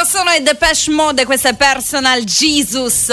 sono i Depeche Mode, questo è Personal Jesus.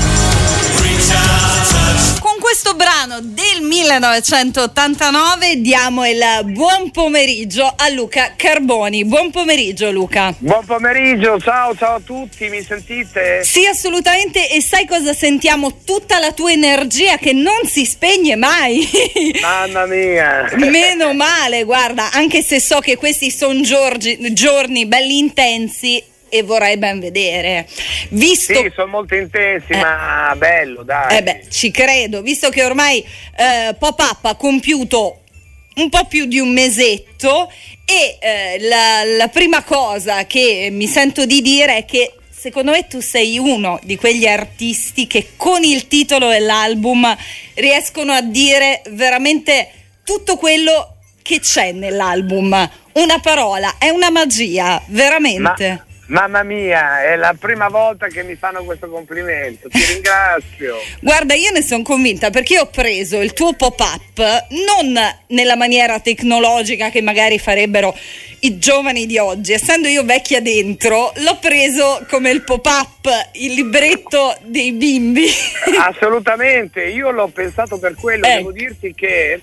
Con questo brano del 1989 diamo il buon pomeriggio a Luca Carboni. Buon pomeriggio, Luca. Buon pomeriggio, ciao a tutti, mi sentite? Sì, assolutamente. E sai cosa sentiamo? Tutta la tua energia che non si spegne mai. Mamma mia. Meno male, guarda, anche se so che questi sono giorni belli intensi e vorrei ben vedere. Visto... Sì, sono molto intensi, ma bello, dai. Ci credo, visto che ormai Pop-Up ha compiuto un po' più di un mesetto e la prima cosa che mi sento di dire è che secondo me tu sei uno di quegli artisti che con il titolo dell'album riescono a dire veramente tutto quello che c'è nell'album. Una parola, è una magia, veramente. Mamma mia, è la prima volta che mi fanno questo complimento, ti ringrazio. Guarda, io ne sono convinta perché io ho preso il tuo pop-up non nella maniera tecnologica che magari farebbero i giovani di oggi, essendo io vecchia dentro, l'ho preso come il pop-up, il libretto dei bimbi. Assolutamente, io l'ho pensato per quello, devo dirti che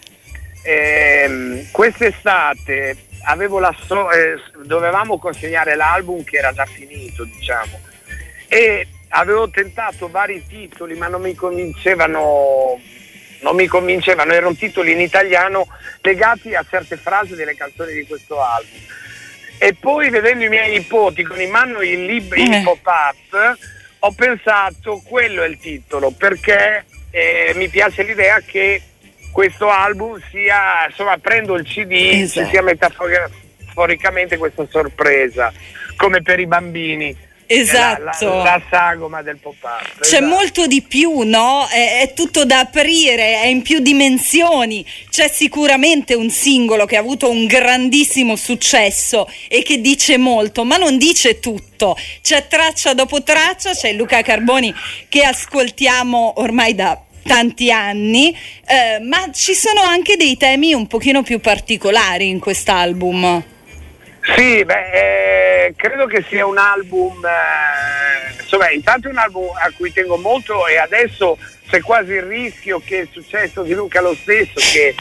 quest'estate dovevamo consegnare l'album che era già finito, diciamo, e avevo tentato vari titoli ma non mi convincevano, erano titoli in italiano legati a certe frasi delle canzoni di questo album, e poi vedendo i miei nipoti con in mano il libro in pop-up ho pensato quello è il titolo, perché mi piace l'idea che questo album sia, insomma, prendo il CD, ci sia metaforicamente questa sorpresa, come per i bambini. Esatto. La sagoma del pop-up. C'è molto di più, no? È tutto da aprire, è in più dimensioni. C'è sicuramente un singolo che ha avuto un grandissimo successo e che dice molto, ma non dice tutto. C'è traccia dopo traccia, c'è Luca Carboni che ascoltiamo ormai da tanti anni, ma ci sono anche dei temi un pochino più particolari in quest'album. Sì, credo che sia un album, insomma, intanto è un album a cui tengo molto, e adesso c'è quasi il rischio che il successo di Luca lo stesso, che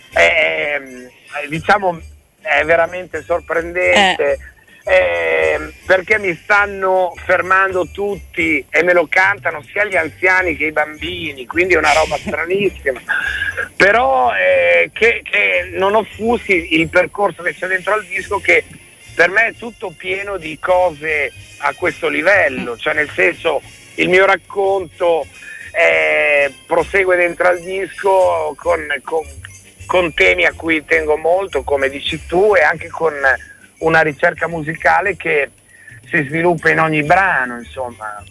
diciamo è veramente sorprendente, perché mi stanno fermando tutti e me lo cantano sia gli anziani che i bambini, quindi è una roba stranissima, però che non offuschi il percorso che c'è dentro al disco, che per me è tutto pieno di cose a questo livello, cioè nel senso il mio racconto prosegue dentro al disco con temi a cui tengo molto, come dici tu, e anche con una ricerca musicale che si sviluppa in ogni brano, insomma.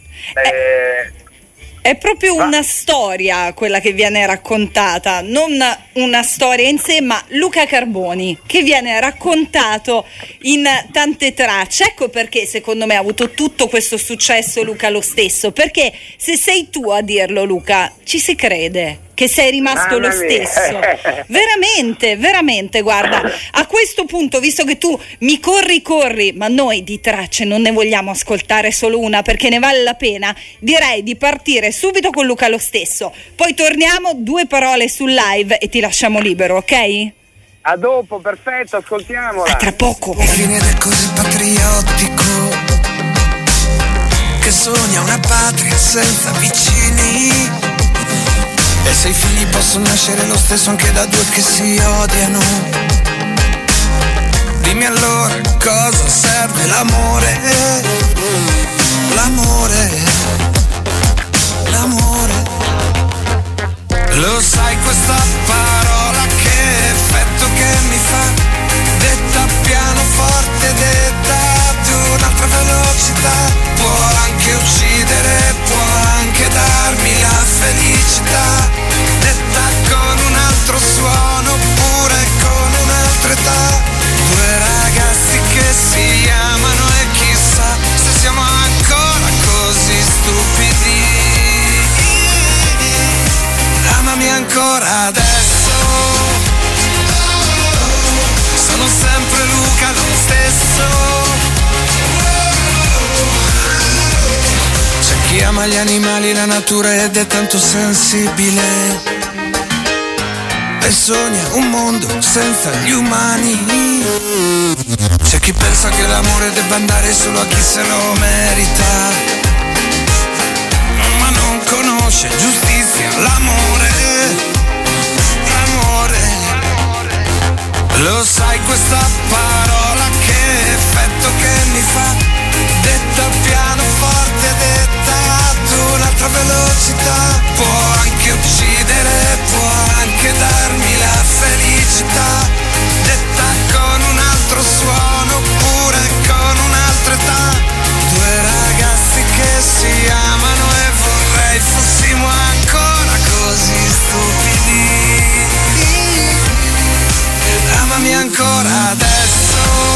È proprio una storia quella che viene raccontata, non una storia in sé, ma Luca Carboni che viene raccontato in tante tracce. Ecco perché secondo me ha avuto tutto questo successo Luca lo stesso, perché se sei tu a dirlo, Luca, ci si crede che sei rimasto lo stesso. Veramente, guarda, a questo punto, visto che tu mi corri, ma noi di tracce non ne vogliamo ascoltare solo una perché ne vale la pena, direi di partire subito con Luca lo stesso, poi torniamo, 2 parole sul live e ti lasciamo libero, ok? A dopo, perfetto, ascoltiamola. A tra poco. Finire così patriottico, che sogna una patria senza vicini. E se i figli possono nascere lo stesso anche da 2 che si odiano, dimmi allora cosa serve l'amore. Lo sai questa parola che effetto che mi fa, detta pianoforte, detta ad un'altra velocità, può anche uccidere, può anche darmi la felicità, detta con un altro suono oppure con un'altra età. 2 ragazzi che si amano e chissà se si ama gli animali, la natura ed è tanto sensibile. E sogna un mondo senza gli umani. C'è chi pensa che l'amore debba andare solo a chi se lo merita, ma non conosce giustizia, l'amore. Lo sai questa parola che effetto che mi fa, detta piano forte, detta ad un'altra velocità, può anche uccidere, può anche darmi la felicità, detta con un altro suono oppure con un'altra età. Due ragazzi che si amano e vorrei fossimo ancora così stupidi. Amami ancora adesso,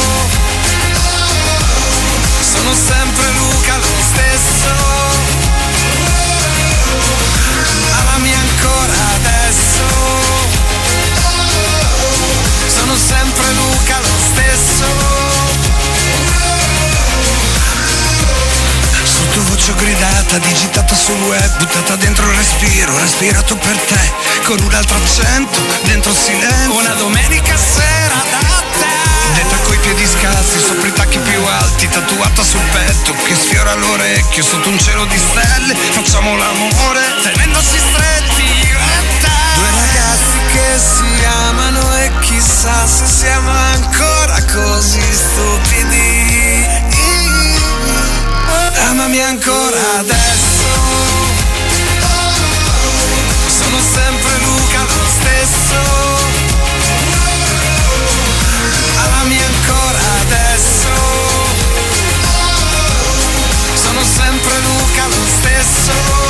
sono sempre Luca lo stesso. Amami ancora adesso, sono sempre Luca lo stesso. Sottovoce gridata, digitata sul web, buttata dentro il respiro, respirato per te, con un altro accento, dentro il silenzio. Una domenica sera da te, detta coi piedi scalzi, sopra i tacchi più alti, tatuata sul petto, che sfiora l'orecchio, sotto un cielo di stelle, facciamo l'amore, tenendosi stretti, io e te. Due ragazzi che si amano e chissà se siamo ancora così stupidi. Amami ancora adesso, sono sempre Luca lo stesso. Amami ancora adesso, sono sempre Luca lo stesso.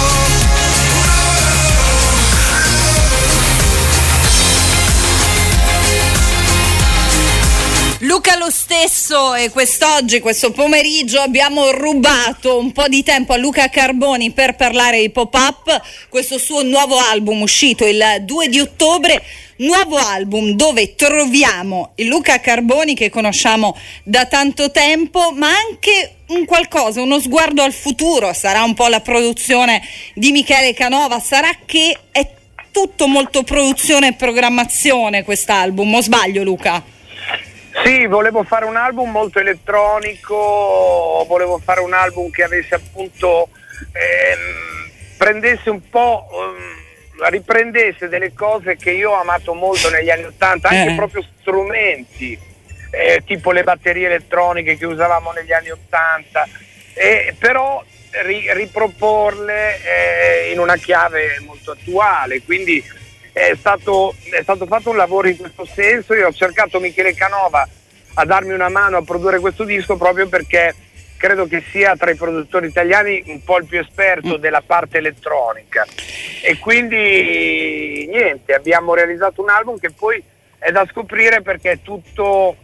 Luca lo stesso, e quest'oggi, questo pomeriggio, abbiamo rubato un po' di tempo a Luca Carboni per parlare di Pop-Up, questo suo nuovo album uscito il 2 di ottobre, nuovo album dove troviamo il Luca Carboni che conosciamo da tanto tempo, ma anche un qualcosa, uno sguardo al futuro. Sarà un po' la produzione di Michele Canova, sarà che è tutto molto produzione e programmazione quest'album, o sbaglio Luca? Sì, volevo fare un album molto elettronico, volevo fare un album che avesse appunto prendesse un po', riprendesse delle cose che io ho amato molto negli anni '80, anche proprio strumenti, tipo le batterie elettroniche che usavamo negli anni '80, però riproporle in una chiave molto attuale, quindi è stato fatto un lavoro in questo senso. Io ho cercato Michele Canova a darmi una mano a produrre questo disco proprio perché credo che sia tra i produttori italiani un po' il più esperto della parte elettronica, e quindi niente, abbiamo realizzato un album che poi è da scoprire perché è tutto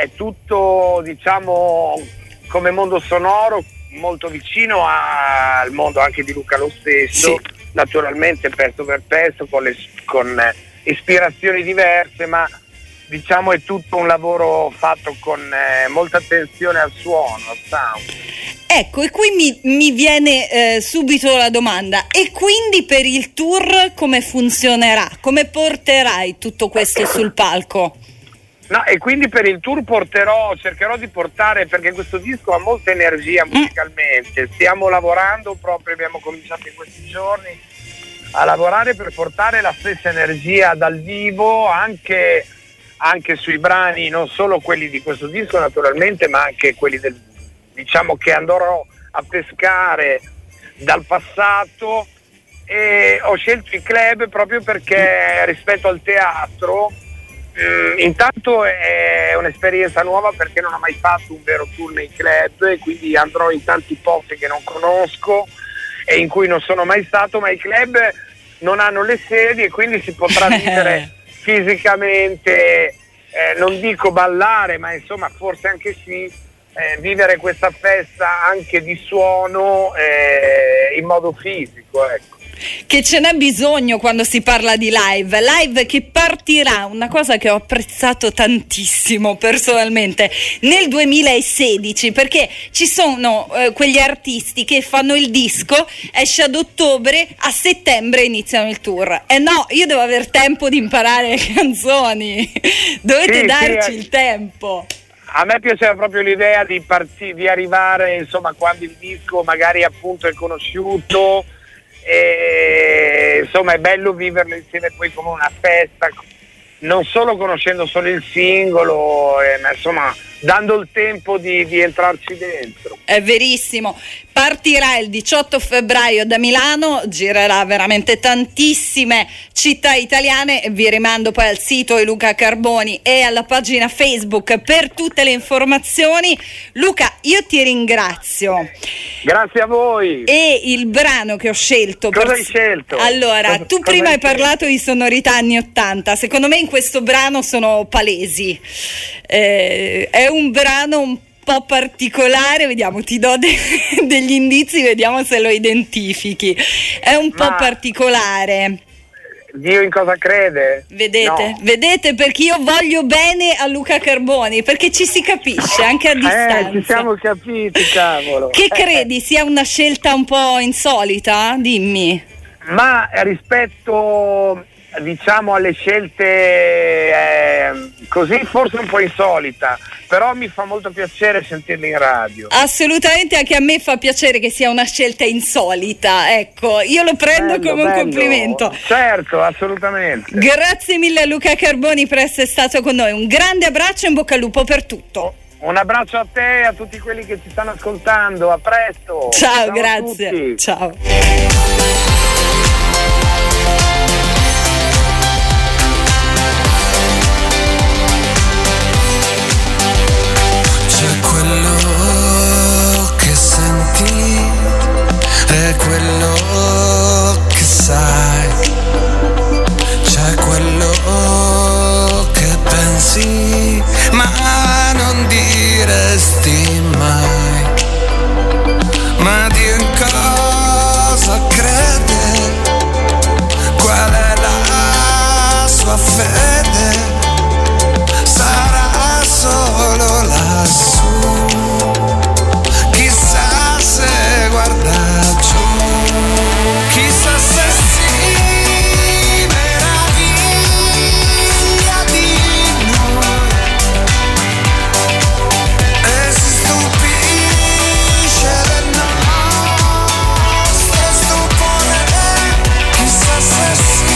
diciamo come mondo sonoro molto vicino al mondo anche di Luca lo stesso, sì. Naturalmente pezzo per pezzo con ispirazioni diverse, ma diciamo è tutto un lavoro fatto con molta attenzione al suono, al sound. Ecco, e qui mi viene subito la domanda: e quindi per il tour come funzionerà? Come porterai tutto questo sul palco? No, e quindi per il tour cercherò di portare, perché questo disco ha molta energia musicalmente, stiamo lavorando proprio, abbiamo cominciato in questi giorni a lavorare per portare la stessa energia dal vivo anche sui brani, non solo quelli di questo disco naturalmente, ma anche quelli diciamo che andrò a pescare dal passato. E ho scelto i club proprio perché rispetto al teatro intanto è un'esperienza nuova, perché non ho mai fatto un vero tour nei club e quindi andrò in tanti posti che non conosco e in cui non sono mai stato, ma i club non hanno le sedi e quindi si potrà vivere fisicamente, non dico ballare, ma insomma forse anche sì, vivere questa festa anche di suono in modo fisico, ecco. che ce n'è bisogno quando si parla di live che partirà, una cosa che ho apprezzato tantissimo personalmente nel 2016, perché ci sono quegli artisti che fanno il disco, esce ad ottobre, a settembre iniziano il tour, e no, io devo aver tempo di imparare le canzoni, dovete darci il tempo. A me piaceva proprio l'idea di arrivare, insomma, quando il disco magari appunto è conosciuto, e insomma è bello viverlo insieme poi come una festa, non solo conoscendo solo il singolo, ma insomma dando il tempo di entrarci dentro. È verissimo. Partirà il 18 febbraio da Milano, girerà veramente tantissime città italiane. Vi rimando poi al sito di Luca Carboni e alla pagina Facebook per tutte le informazioni. Luca, io ti ringrazio. Grazie a voi. E il brano che ho scelto... Cosa hai scelto? Allora, tu prima hai parlato di sonorità anni 80, secondo me in questo brano sono palesi. È un brano un po' particolare, vediamo, ti do degli indizi, vediamo se lo identifichi. È un po' particolare. Dio in cosa crede? Vedete? No. Vedete, perché io voglio bene a Luca Carboni, perché ci si capisce anche a distanza. Ci siamo capiti, cavolo. Che credi sia una scelta un po' insolita? Dimmi. Ma rispetto, diciamo, alle scelte così forse un po' insolita, però mi fa molto piacere sentirli in radio. Assolutamente, anche a me fa piacere che sia una scelta insolita, ecco, io lo prendo come un complimento. Certo, assolutamente. Grazie mille a Luca Carboni per essere stato con noi, un grande abbraccio e in bocca al lupo per tutto. Un abbraccio a te e a tutti quelli che ci stanno ascoltando, a presto. Ciao, grazie. Ciao. È quello che sai, c'è quello che pensi, ma non diresti mai. Ma Dio in cosa crede? Qual è la sua fede? Sarà solo lassù. Guarda giù, chissà se si meraviglia di noi e si stupisce del nostro stupore, chissà se si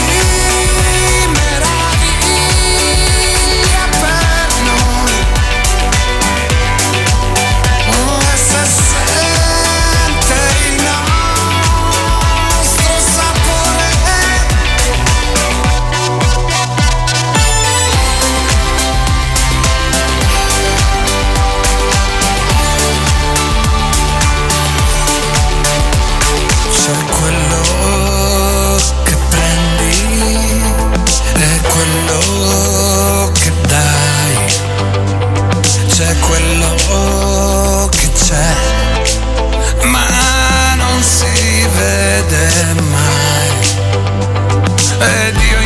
meraviglia per noi, e se quello che c'è, ma non si vede mai, ed io